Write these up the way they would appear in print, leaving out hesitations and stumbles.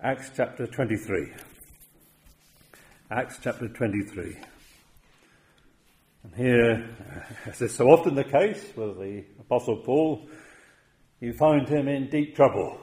Acts chapter 23. Acts chapter 23. And here, as is so often the case with the Apostle Paul, you find him in deep trouble.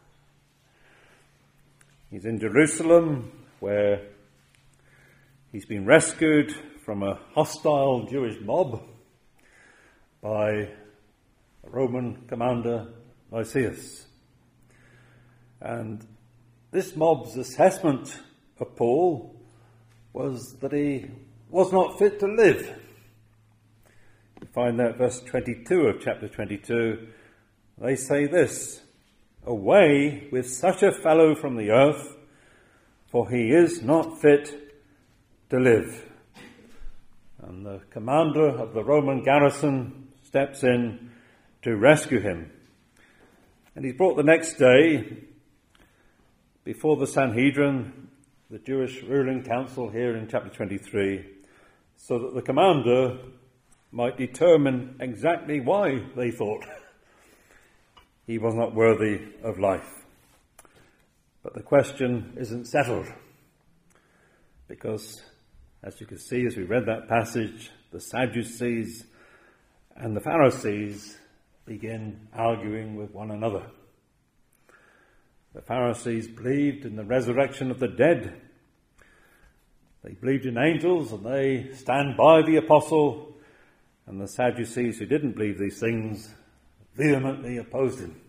He's in Jerusalem, where he's been rescued from a hostile Jewish mob by a Roman commander, Lysias. And this mob's assessment of Paul was that he was not fit to live. You find that verse 22 of chapter 22. They say this: "Away with such a fellow from the earth, for he is not fit to live." And the commander of the Roman garrison steps in to rescue him. And he's brought the next day before the Sanhedrin, the Jewish ruling council here in chapter 23, so that the commander might determine exactly why they thought he was not worthy of life. But the question isn't settled, because, as you can see as we read that passage, the Sadducees and the Pharisees begin arguing with one another. The Pharisees believed in the resurrection of the dead. They believed in angels, and they stand by the apostle. And the Sadducees, who didn't believe these things, vehemently opposed him.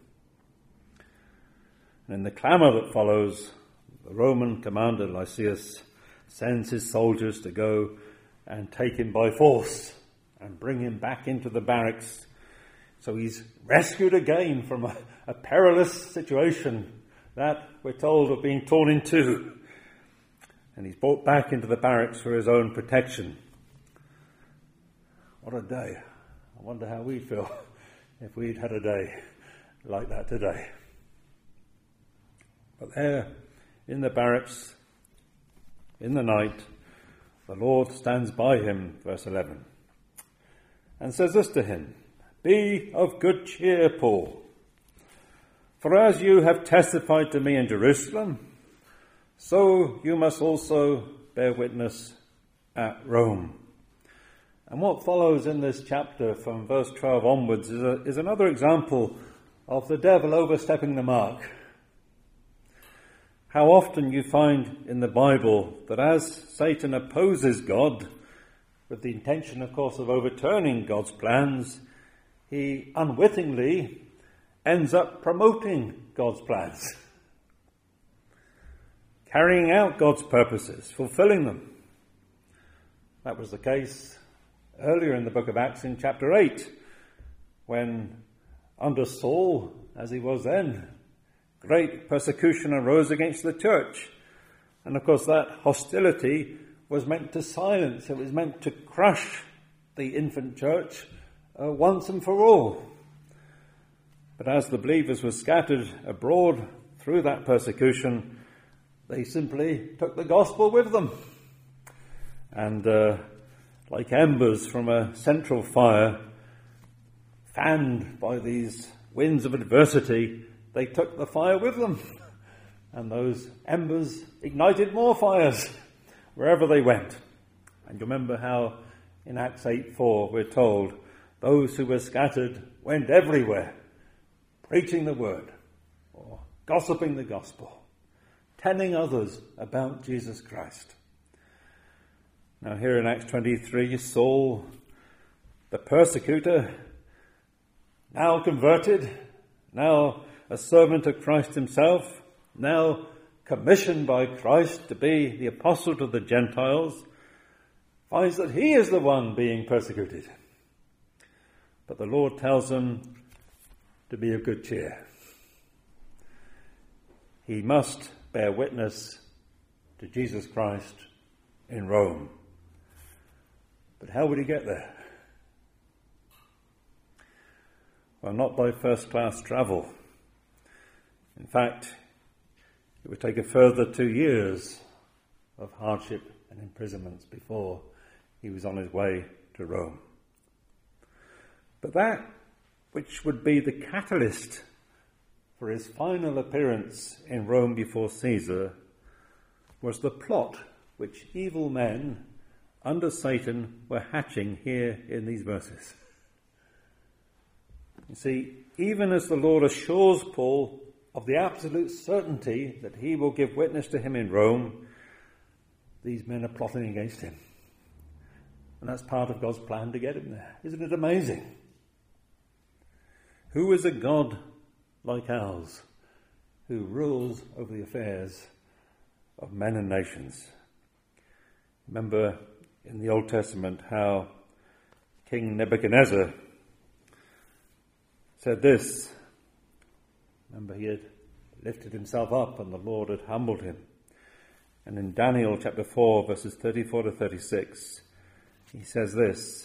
And in the clamour that follows, the Roman commander Lysias sends his soldiers to go and take him by force and bring him back into the barracks. So he's rescued again from a perilous situation that, we're told, of being torn in two. And he's brought back into the barracks for his own protection. What a day. I wonder how we'd feel if we'd had a day like that today. But there, in the barracks, in the night, the Lord stands by him, verse 11, and says this to him: "Be of good cheer, Paul. For as you have testified to me in Jerusalem, so you must also bear witness at Rome." And what follows in this chapter from verse 12 onwards is another example of the devil overstepping the mark. How often you find in the Bible that as Satan opposes God, with the intention, of course, of overturning God's plans, he unwittingly ends up promoting God's plans, carrying out God's purposes, fulfilling them. That was the case earlier in the book of Acts in chapter 8, when under Saul, as he was then, great persecution arose against the church. And of course that hostility was meant to silence, it was meant to crush the infant church once and for all. But as the believers were scattered abroad through that persecution, they simply took the gospel with them. And like embers from a central fire, fanned by these winds of adversity, they took the fire with them. And those embers ignited more fires wherever they went. And you remember how in Acts 8:4 we're told, those who were scattered went everywhere, preaching the word, or gossiping the gospel, telling others about Jesus Christ. Now here in Acts 23, Saul, the persecutor, now converted, now a servant of Christ himself, now commissioned by Christ to be the apostle to the Gentiles, finds that he is the one being persecuted. But the Lord tells him to be of good cheer. He must bear witness to Jesus Christ in Rome. But how would he get there? Well, not by first-class travel. In fact, it would take a further 2 years of hardship and imprisonments before he was on his way to Rome. But that which would be the catalyst for his final appearance in Rome before Caesar was the plot which evil men under Satan were hatching here in these verses. You see, even as the Lord assures Paul of the absolute certainty that he will give witness to him in Rome, these men are plotting against him. And that's part of God's plan to get him there. Isn't it amazing? Who is a God like ours who rules over the affairs of men and nations? Remember in the Old Testament how King Nebuchadnezzar said this. Remember, he had lifted himself up and the Lord had humbled him. And in Daniel chapter 4, verses 34 to 36, he says this: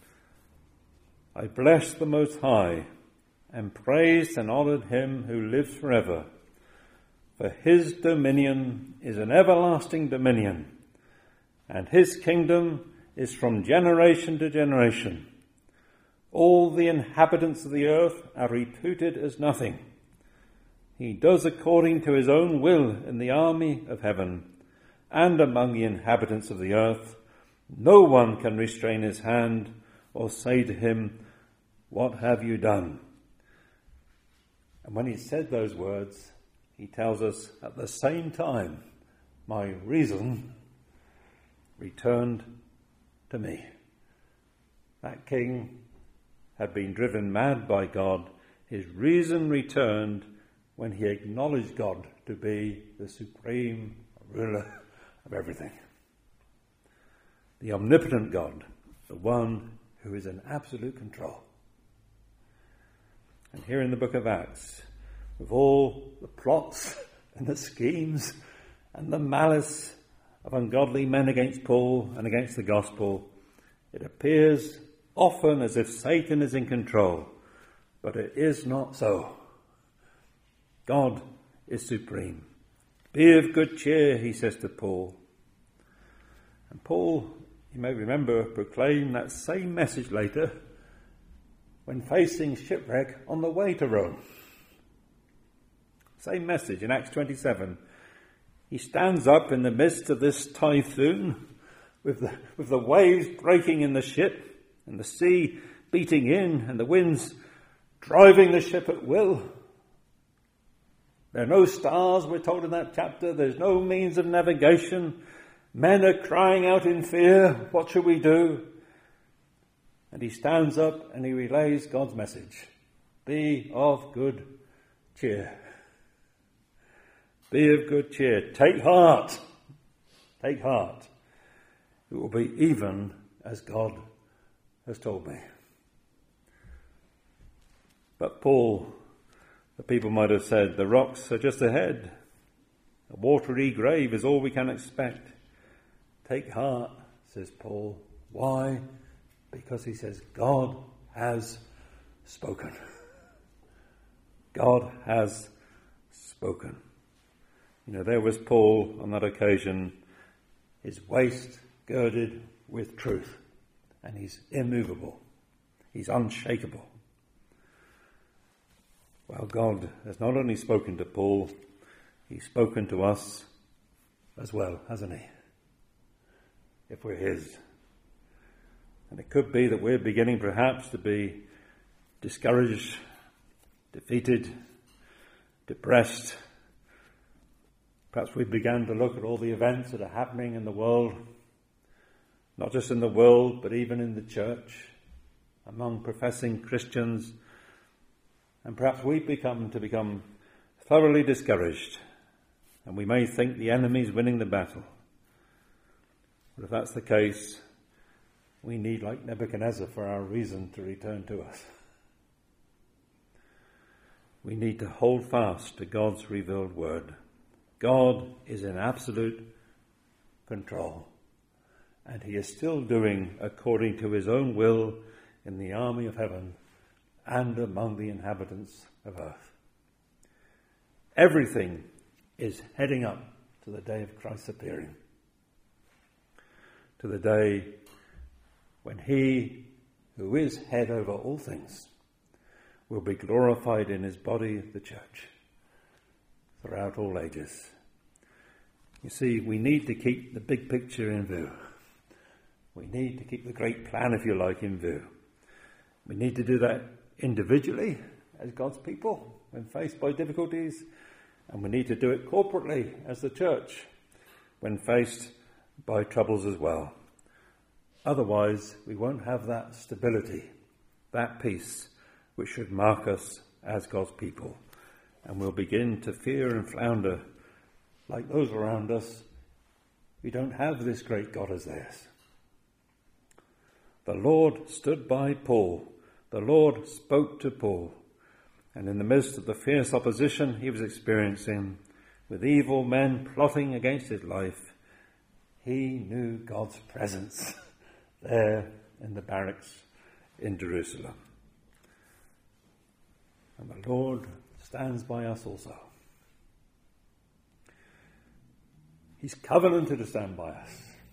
I bless the Most High and praised and honoured him who lives forever. For his dominion is an everlasting dominion, and his kingdom is from generation to generation. All the inhabitants of the earth are reputed as nothing. He does according to his own will in the army of heaven and among the inhabitants of the earth. No one can restrain his hand or say to him, what have you done? And when he said those words, he tells us at the same time, my reason returned to me. That king had been driven mad by God. His reason returned when he acknowledged God to be the supreme ruler of everything. The omnipotent God, the one who is in absolute control. And here in the book of Acts, with all the plots and the schemes and the malice of ungodly men against Paul and against the gospel, it appears often as if Satan is in control, but it is not so. God is supreme. Be of good cheer, he says to Paul. And Paul, you may remember, proclaimed that same message later when facing shipwreck on the way to Rome. Same message in Acts 27. He stands up in the midst of this typhoon with the waves breaking in the ship and the sea beating in and the winds driving the ship at will. There are no stars, we're told in that chapter. There's no means of navigation. Men are crying out in fear. What shall we do? And he stands up and he relays God's message. Be of good cheer. Be of good cheer. Take heart. Take heart. It will be even as God has told me. But Paul, the people might have said, the rocks are just ahead. A watery grave is all we can expect. Take heart, says Paul. Why? Because he says, God has spoken. God has spoken. You know, there was Paul on that occasion, his waist girded with truth, and he's immovable. He's unshakable. Well, God has not only spoken to Paul, he's spoken to us as well, hasn't he? If we're his. And it could be that we're beginning perhaps to be discouraged, defeated, depressed. Perhaps we began to look at all the events that are happening in the world, not just in the world, but even in the church, among professing Christians. And perhaps we've become thoroughly discouraged, and we may think the enemy's winning the battle. But if that's the case, we need, like Nebuchadnezzar, for our reason to return to us. We need to hold fast to God's revealed word. God is in absolute control, and he is still doing according to his own will in the army of heaven and among the inhabitants of earth. Everything is heading up to the day of Christ's appearing, to the day when he who is head over all things will be glorified in his body, the church. throughout all ages. You see, we need to keep the big picture in view. We need to keep the great plan, if you like, in view. We need to do that individually as God's people when faced by difficulties, and we need to do it corporately as the church when faced by troubles as well. Otherwise, we won't have that stability, that peace, which should mark us as God's people. And we'll begin to fear and flounder like those around us who don't have this great God as theirs. The Lord stood by Paul. The Lord spoke to Paul. And in the midst of the fierce opposition he was experiencing, with evil men plotting against his life, he knew God's presence there in the barracks in Jerusalem. And the Lord stands by us also. He's covenanted to stand by us.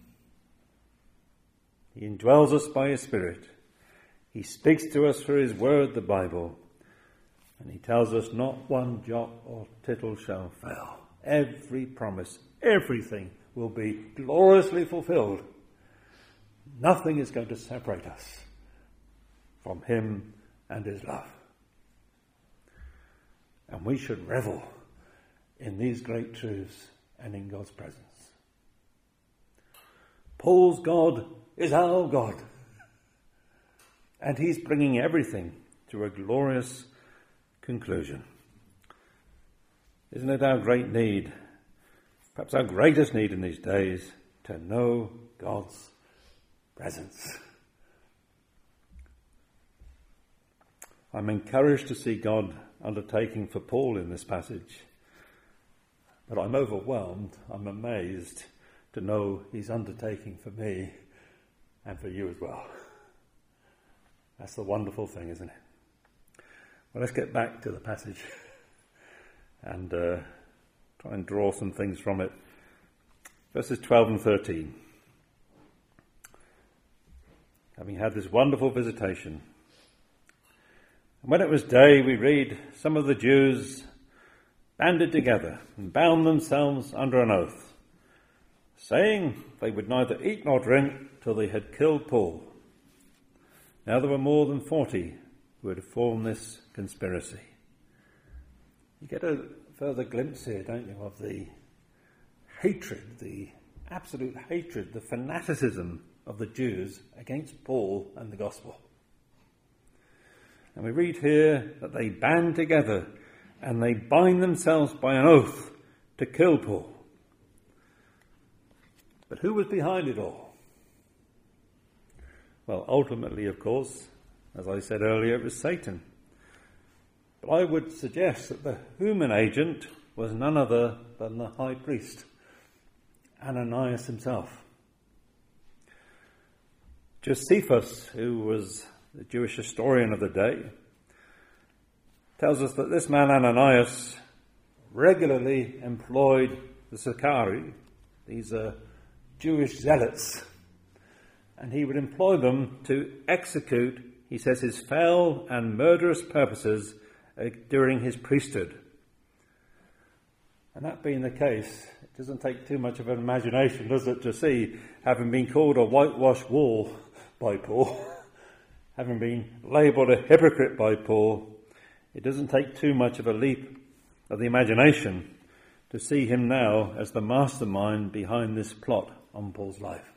He indwells us by his Spirit. He speaks to us through his word, the Bible. And he tells us not one jot or tittle shall fail. Every promise, everything will be gloriously fulfilled. Nothing is going to separate us from him and his love. And we should revel in these great truths and in God's presence. Paul's God is our God. And he's bringing everything to a glorious conclusion. Isn't it our great need, perhaps our greatest need in these days, to know God's presence? I'm encouraged to see God undertaking for Paul in this passage, but I'm overwhelmed, I'm amazed to know he's undertaking for me and for you as well. That's the wonderful thing, isn't it? Well, let's get back to the passage and try and draw some things from it. Verses 12 and 13. Having had this wonderful visitation, and when it was day, we read, some of the Jews banded together and bound themselves under an oath, saying they would neither eat nor drink till they had killed Paul. Now there were more than 40 who had formed this conspiracy. You get a further glimpse here, don't you, of the hatred, the absolute hatred, the fanaticism of the Jews against Paul and the gospel. And we read here that they band together and they bind themselves by an oath to kill Paul. But who was behind it all? Well, ultimately, of course, as I said earlier, it was Satan. But I would suggest that the human agent was none other than the high priest, Ananias himself. Josephus, who was the Jewish historian of the day, tells us that this man Ananias regularly employed the Sicarii, these are Jewish zealots, and he would employ them to execute, he says, his foul and murderous purposes during his priesthood. And that being the case, it doesn't take too much of an imagination, does it, to see, having been called a whitewashed wall by Paul, having been labelled a hypocrite by Paul, it doesn't take too much of a leap of the imagination to see him now as the mastermind behind this plot on Paul's life.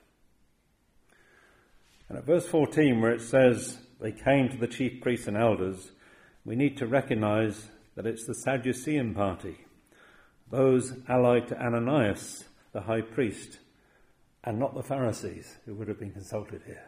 And at verse 14, where it says they came to the chief priests and elders, we need to recognise that it's the Sadducean party, those allied to Ananias, the high priest, and not the Pharisees who would have been consulted here.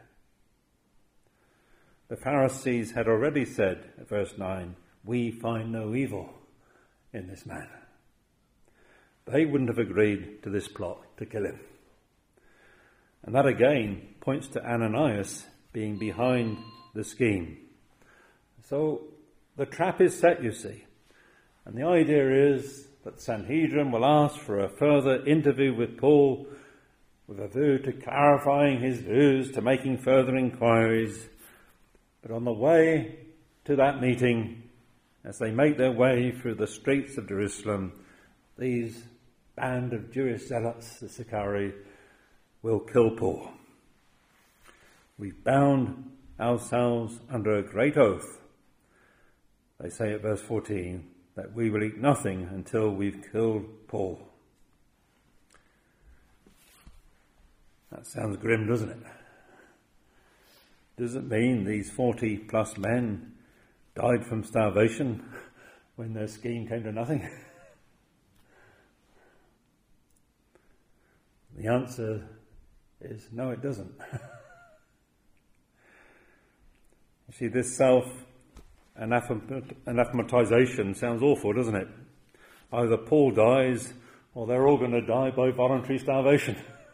The Pharisees had already said, at verse 9, we find no evil in this man. They wouldn't have agreed to this plot to kill him. And that again points to Ananias being behind the scheme. So the trap is set, you see. And the idea is that Sanhedrin will ask for a further interview with Paul with a view to clarifying his views, to making further inquiries. But on the way to that meeting, as they make their way through the streets of Jerusalem, these band of Jewish zealots, the Sicarii, will kill Paul. We've bound ourselves under a great oath, they say at verse 14, that we will eat nothing until we've killed Paul. That sounds grim, doesn't it? Does it mean these 40 plus men died from starvation when their scheme came to nothing? The answer is no, it doesn't. You see, this self-anathematization sounds awful, doesn't it? Either Paul dies or they're all going to die by voluntary starvation.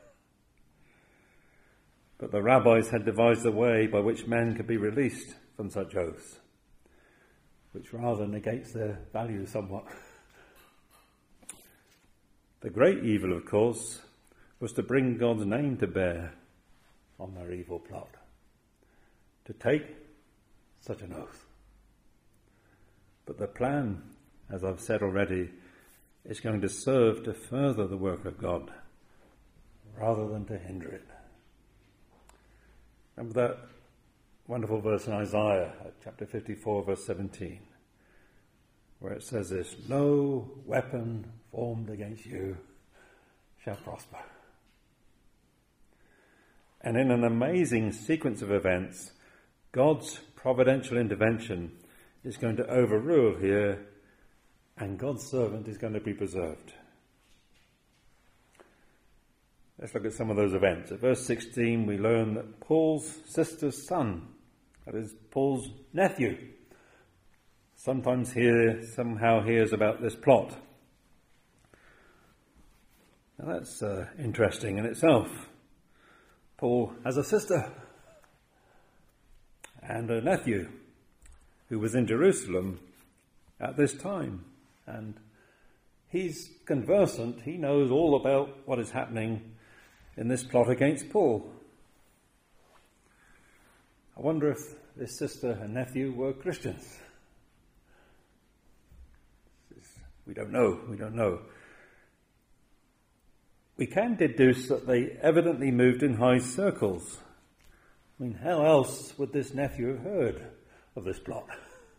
But the rabbis had devised a way by which men could be released from such oaths, which rather negates their value somewhat. The great evil, of course, was to bring God's name to bear on their evil plot, to take such an oath. But the plan, as I've said already, is going to serve to further the work of God rather than to hinder it. Remember that wonderful verse in Isaiah, chapter 54, verse 17, where it says this, "No weapon formed against you shall prosper." And in an amazing sequence of events, God's providential intervention is going to overrule here, and God's servant is going to be preserved. Let's look at some of those events. At verse 16, we learn that Paul's sister's son, that is Paul's nephew, somehow hears about this plot. Now that's interesting in itself. Paul has a sister and a nephew who was in Jerusalem at this time, and he's conversant, he knows all about what is happening in this plot against Paul. I wonder if this sister and nephew were Christians. We don't know. We can deduce that they evidently moved in high circles. I mean, how else would this nephew have heard of this plot?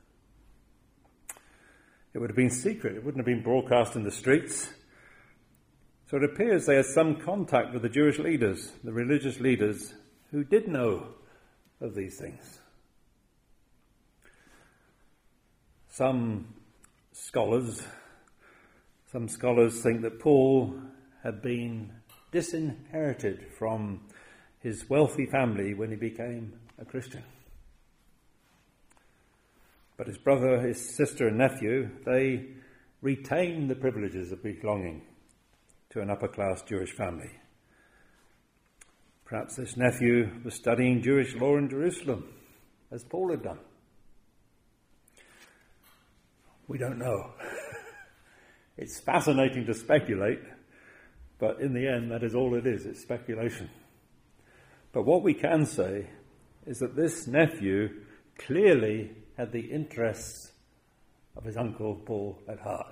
It would have been secret. It wouldn't have been broadcast in the streets. So it appears they had some contact with the Jewish leaders, the religious leaders, who did know of these things. Some scholars think that Paul had been disinherited from his wealthy family when he became a Christian. But his brother, his sister and nephew, they retained the privileges of belonging to an upper-class Jewish family. Perhaps this nephew was studying Jewish law in Jerusalem, as Paul had done. We don't know. It's fascinating to speculate, but in the end, that is all it is. It's speculation. But what we can say is that this nephew clearly had the interests of his uncle Paul at heart.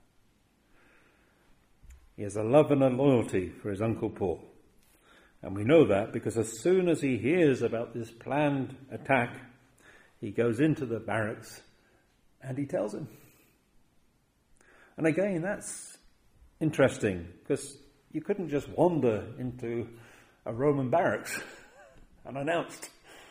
He has a love and a loyalty for his uncle Paul. And we know that because as soon as he hears about this planned attack, he goes into the barracks and he tells him. And again, that's interesting because you couldn't just wander into a Roman barracks unannounced.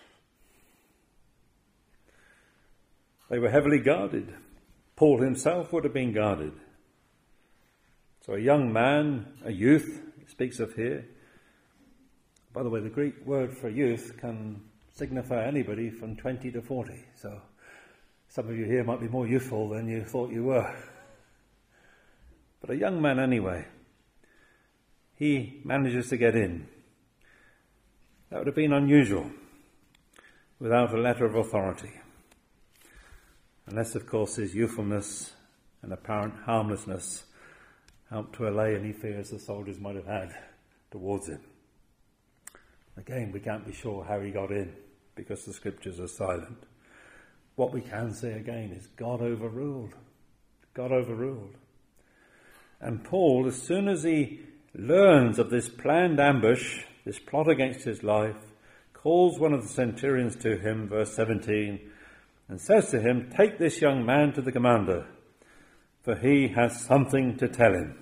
They were heavily guarded. Paul himself would have been guarded. So a young man, a youth, it speaks of here. By the way, the Greek word for youth can signify anybody from 20 to 40. So some of you here might be more youthful than you thought you were. But a young man anyway. He manages to get in. That would have been unusual without a letter of authority. Unless, of course, his youthfulness and apparent harmlessness helped to allay any fears the soldiers might have had towards him. Again, we can't be sure how he got in because the scriptures are silent. What we can say again is God overruled. God overruled. And Paul, as soon as he learns of this planned ambush, this plot against his life, calls one of the centurions to him, verse 17, and says to him, "Take this young man to the commander, for he has something to tell him."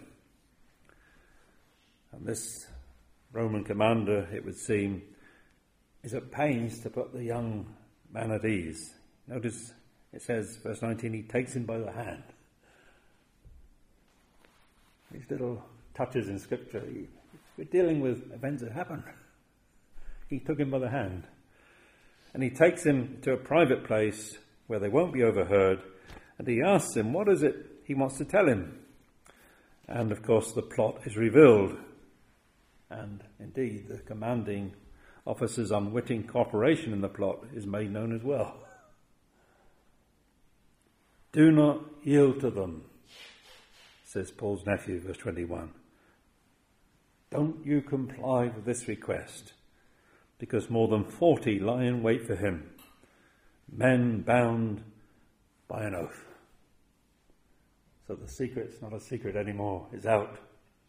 And this Roman commander, it would seem, is at pains to put the young man at ease. Notice it says, verse 19, he takes him by the hand. These little touches in Scripture, we're dealing with events that happen. He took him by the hand. And he takes him to a private place where they won't be overheard, and he asks him, what is it he wants to tell him? And of course the plot is revealed. And indeed the commanding officer's unwitting cooperation in the plot is made known as well. Do not yield to them, says Paul's nephew, verse 21. Don't you comply with this request, because more than 40 lie in wait for him, men bound by an oath. So the secret's not a secret anymore, it's out.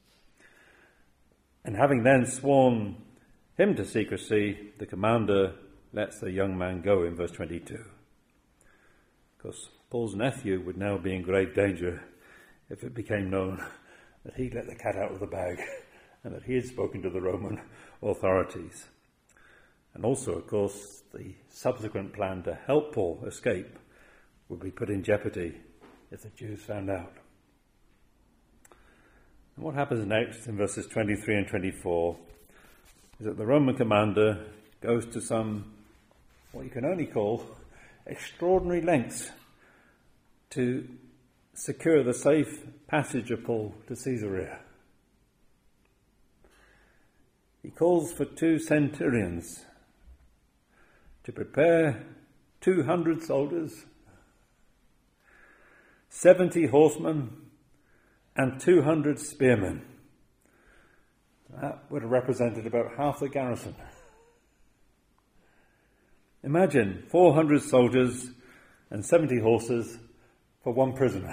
And having then sworn him to secrecy, the commander lets the young man go in verse 22. Because Paul's nephew would now be in grave danger if it became known that he'd let the cat out of the bag and that he had spoken to the Roman authorities. And also, of course, the subsequent plan to help Paul escape would be put in jeopardy if the Jews found out. And what happens next in verses 23 and 24 is that the Roman commander goes to some, what you can only call, extraordinary lengths to secure the safe passage of Paul to Caesarea. He calls for 2 centurions to prepare 200 soldiers, 70 horsemen, and 200 spearmen. That would have represented about half the garrison. Imagine 400 soldiers and 70 horses for one prisoner.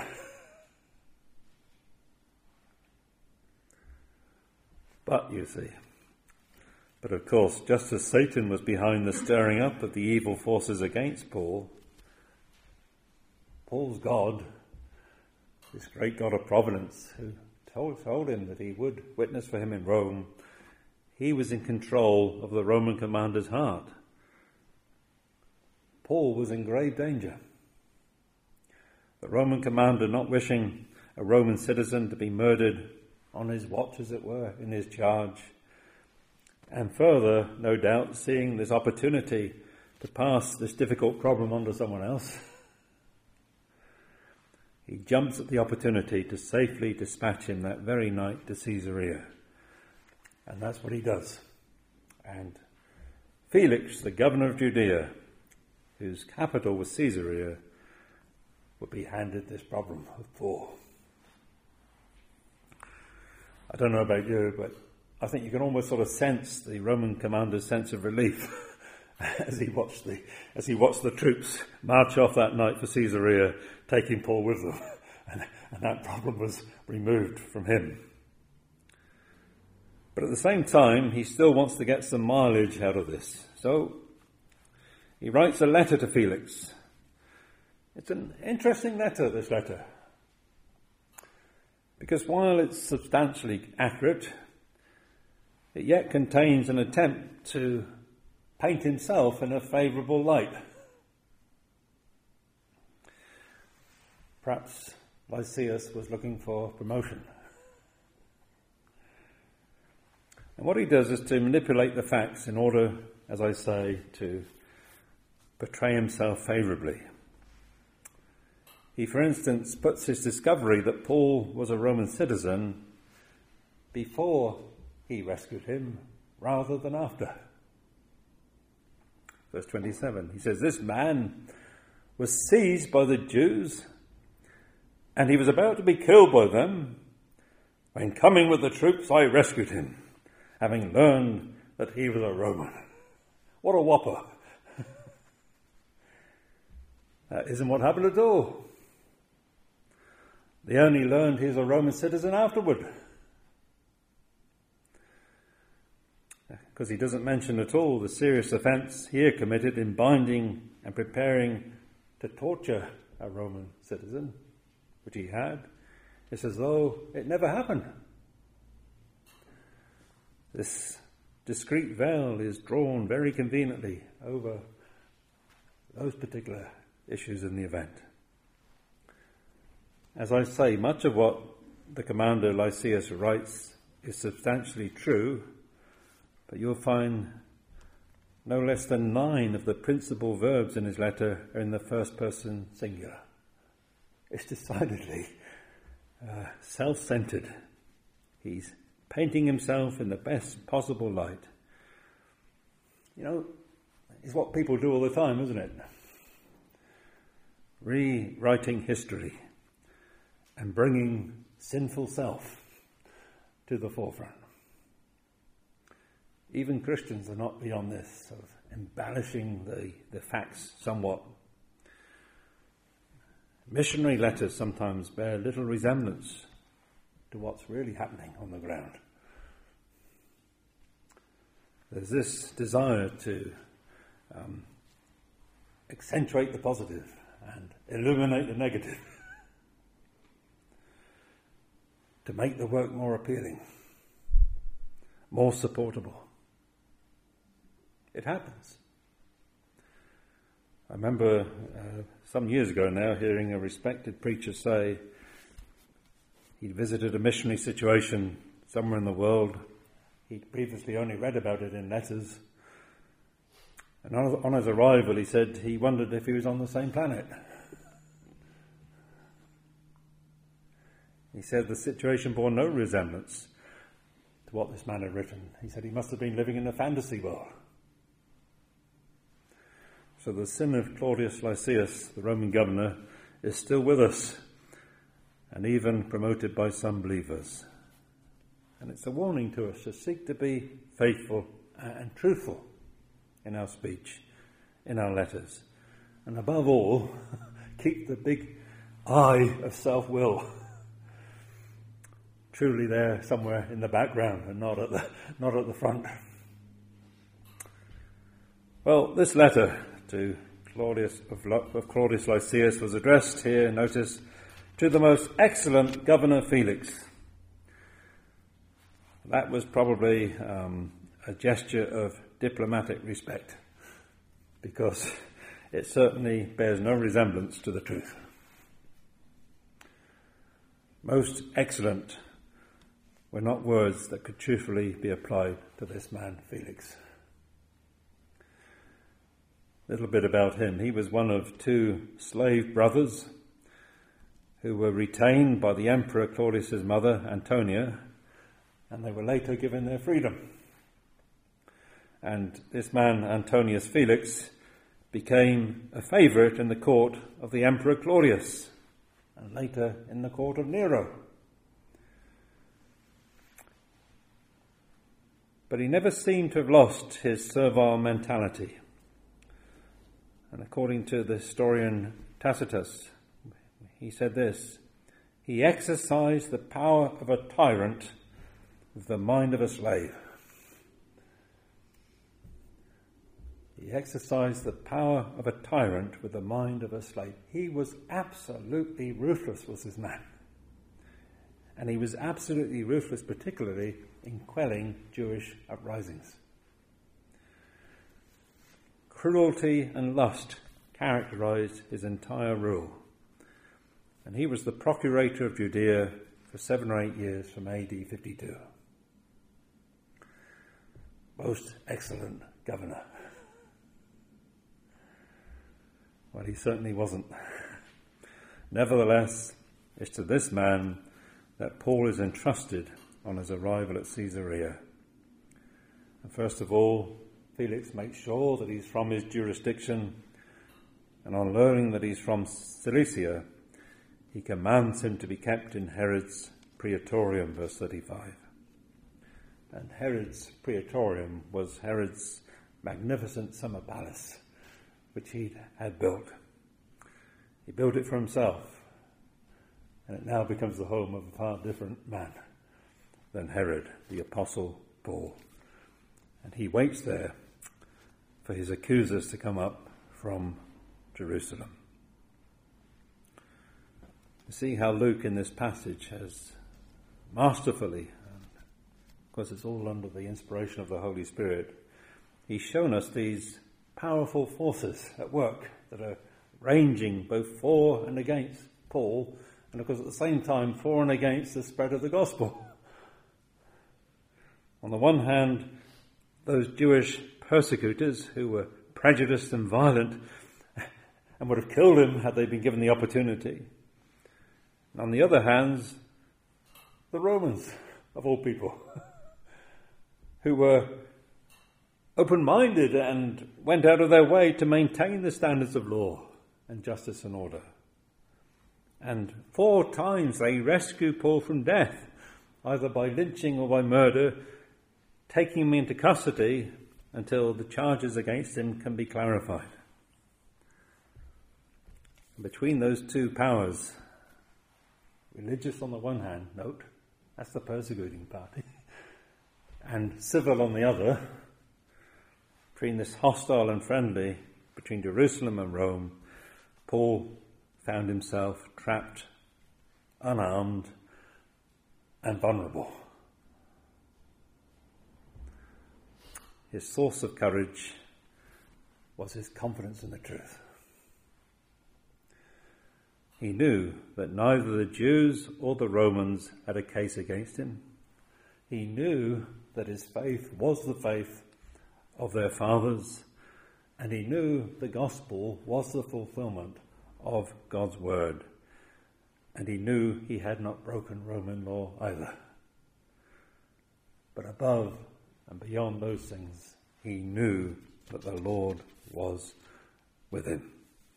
But of course, just as Satan was behind the stirring up of the evil forces against Paul, Paul's God, this great God of providence, who told him that he would witness for him in Rome, he was in control of the Roman commander's heart. Paul was in grave danger. The Roman commander, not wishing a Roman citizen to be murdered on his watch, as it were, in his charge, and further, no doubt, seeing this opportunity to pass this difficult problem on to someone else, he jumps at the opportunity to safely dispatch him that very night to Caesarea. And that's what he does. And Felix, the governor of Judea, whose capital was Caesarea, would be handed this problem of Paul. I don't know about you, but I think you can almost sort of sense the Roman commander's sense of relief as he watched the troops march off that night for Caesarea, taking Paul with them, and that problem was removed from him. But at the same time, he still wants to get some mileage out of this. So he writes a letter to Felix. It's an interesting letter, this letter, because while it's substantially accurate, it yet contains an attempt to paint himself in a favourable light. Perhaps Lysias was looking for promotion. And what he does is to manipulate the facts in order, as I say, to portray himself favourably. He, for instance, puts his discovery that Paul was a Roman citizen before he rescued him rather than after. Verse 27, he says, "This man was seized by the Jews, and he was about to be killed by them. When coming with the troops, I rescued him, having learned that he was a Roman." What a whopper. That isn't what happened at all. They only learned he's a Roman citizen afterward. Because he doesn't mention at all the serious offence here committed in binding and preparing to torture a Roman citizen, which he had. It's as though it never happened. This discreet veil is drawn very conveniently over those particular issues in the event. As I say, much of what the commander Lysias writes is substantially true, but you'll find no less than 9 of the principal verbs in his letter are in the first person singular. It's decidedly self-centered. He's painting himself in the best possible light. You know, it's what people do all the time, isn't it? Rewriting history and bringing sinful self to the forefront. Even Christians are not beyond this, sort of embellishing the facts somewhat. Missionary letters sometimes bear little resemblance to what's really happening on the ground. There's this desire to accentuate the positive and illuminate the negative, to make the work more appealing, more supportable. It happens. I remember some years ago now hearing a respected preacher say he'd visited a missionary situation somewhere in the world. He'd previously only read about it in letters. And on his arrival, he said he wondered if he was on the same planet. He said the situation bore no resemblance to what this man had written. He said he must have been living in a fantasy world. So the sin of Claudius Lysias, the Roman governor, is still with us and even promoted by some believers. And it's a warning to us to seek to be faithful and truthful in our speech, in our letters. And above all, keep the big eye of self-will truly there somewhere in the background and not at the front. Well, this letter to Claudius Lysias was addressed here, notice, to the most excellent Governor Felix. That was probably a gesture of diplomatic respect, because it certainly bears no resemblance to the truth. Most excellent were not words that could truthfully be applied to this man, Felix. A little bit about him. He was one of 2 slave brothers who were retained by the Emperor Claudius's mother, Antonia, and they were later given their freedom. And this man, Antonius Felix, became a favourite in the court of the Emperor Claudius, and later in the court of Nero. But he never seemed to have lost his servile mentality. And according to the historian Tacitus, he said this: he exercised the power of a tyrant with the mind of a slave. He exercised the power of a tyrant with the mind of a slave. He was absolutely ruthless, was this man. And he was absolutely ruthless, particularly in quelling Jewish uprisings. Cruelty and lust characterized his entire rule. And he was the procurator of Judea for 7 or 8 years from AD 52. Most excellent governor. Well, he certainly wasn't. Nevertheless, it's to this man that Paul is entrusted on his arrival at Caesarea. And first of all, Felix makes sure that he's from his jurisdiction, and on learning that he's from Cilicia, he commands him to be kept in Herod's praetorium, verse 35. And Herod's praetorium was Herod's magnificent summer palace, which he had built. He built it for himself, And it now becomes the home of a far different man than Herod, the Apostle Paul. And he waits there for his accusers to come up from Jerusalem. You see how Luke in this passage has masterfully, of course it's all under the inspiration of the Holy Spirit, he's shown us these powerful forces at work that are ranging both for and against Paul, and of course at the same time for and against the spread of the gospel. On the one hand, those Jewish persecutors who were prejudiced and violent and would have killed him had they been given the opportunity. And on the other hand, the Romans, of all people, who were open-minded and went out of their way to maintain the standards of law and justice and order. And 4 times they rescue Paul from death, either by lynching or by murder, taking him into custody until the charges against him can be clarified. Between those two powers, religious on the one hand, note, that's the persecuting party, and civil on the other, between this hostile and friendly, between Jerusalem and Rome, Paul found himself trapped, unarmed, and vulnerable. His source of courage was his confidence in the truth. He knew that neither the Jews or the Romans had a case against him. He knew that his faith was the faith of their fathers, and he knew the gospel was the fulfillment of God's word, and he knew he had not broken Roman law either. But above and beyond those things, he knew that the Lord was with him.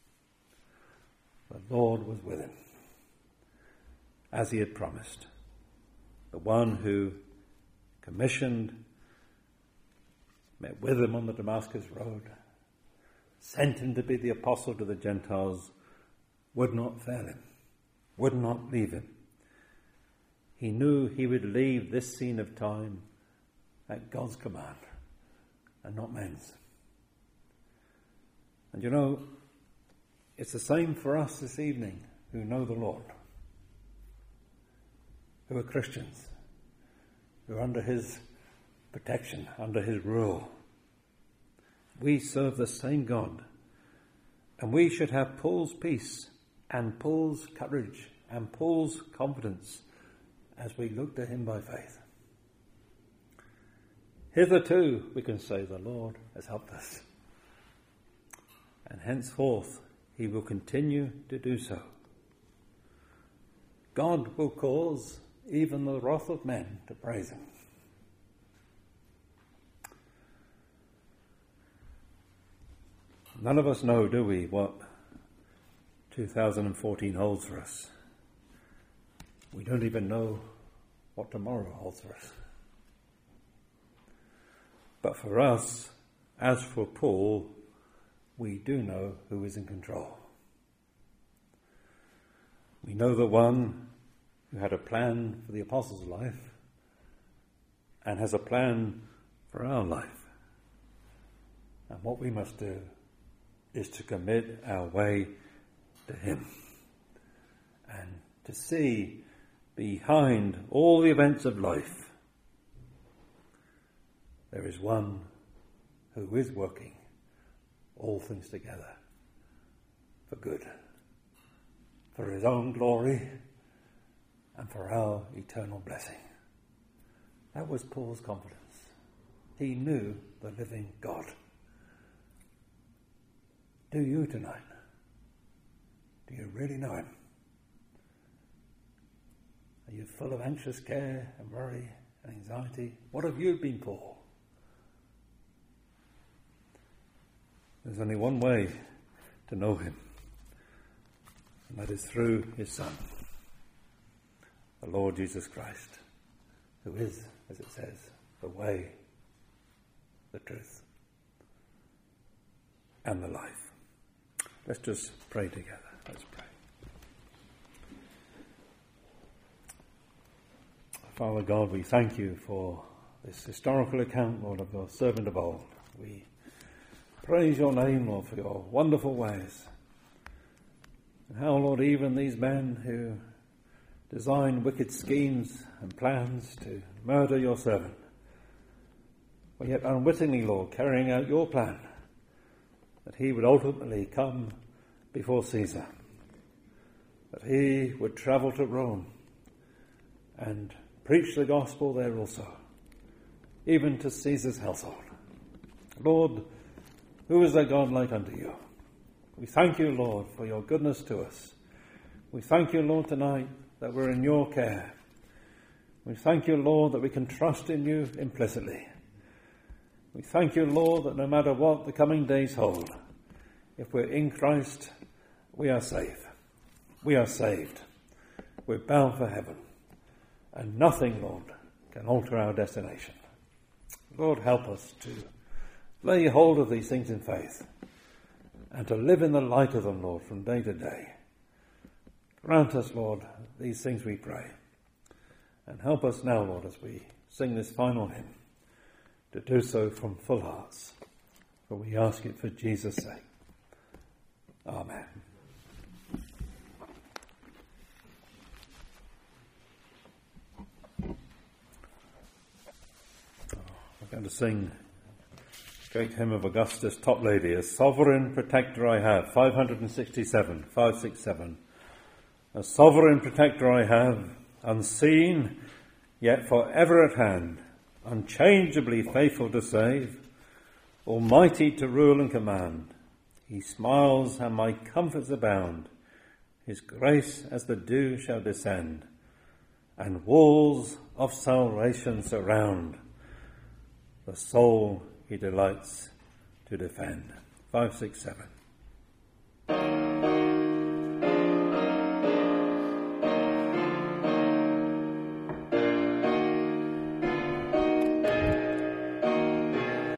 The Lord was with him, as he had promised. The one who commissioned, met with him on the Damascus road, sent him to be the apostle to the Gentiles, would not fail him, would not leave him. He knew he would leave this scene of time at God's command and not men's. And you know, it's the same for us this evening who know the Lord, who are Christians, who are under his protection, under his rule. We serve the same God, and we should have Paul's peace and Paul's courage and Paul's confidence as we look to him by faith. Hitherto, we can say, the Lord has helped us, and henceforth he will continue to do so. God will cause even the wrath of men to praise him. None of us know, do we, what 2014 holds for us. We don't even know what tomorrow holds for us. But for us, as for Paul, we do know who is in control. We know the one who had a plan for the apostles' life and has a plan for our life. And what we must do is to commit our way to him and to see behind all the events of life there is one who is working all things together for good, for his own glory and for our eternal blessing. That was Paul's confidence. He knew the living God. Do you tonight? Do you really know him? Are you full of anxious care and worry and anxiety? What have you been, Paul? There's only one way to know him, and that is through his Son, the Lord Jesus Christ, who is, as it says, the way, the truth, and the life. Let's just pray together. Let's pray. Father God, we thank you for this historical account, Lord, of your servant of old. We praise your name, Lord, for your wonderful ways. And how, Lord, even these men who designed wicked schemes and plans to murder your servant were yet unwittingly, Lord, carrying out your plan, that he would ultimately come before Caesar, that he would travel to Rome and preach the gospel there also, even to Caesar's household. Lord, who is a God like unto you? We thank you, Lord, for your goodness to us. We thank you, Lord, tonight that we're in your care. We thank you, Lord, that we can trust in you implicitly. We thank you, Lord, that no matter what the coming days hold, if we're in Christ, we are safe. We are saved. We're bound for heaven. And nothing, Lord, can alter our destination. Lord, help us to lay hold of these things in faith and to live in the light of them, Lord, from day to day. Grant us, Lord, these things we pray. And help us now, Lord, as we sing this final hymn, to do so from full hearts. For we ask it for Jesus' sake. Amen. We're going to sing great hymn of Augustus Toplady, A Sovereign Protector I Have, 567. A sovereign protector I have, unseen, yet forever at hand, unchangeably faithful to save, almighty to rule and command. He smiles and my comforts abound. His grace as the dew shall descend, and walls of salvation surround. The soul he delights to defend. 567.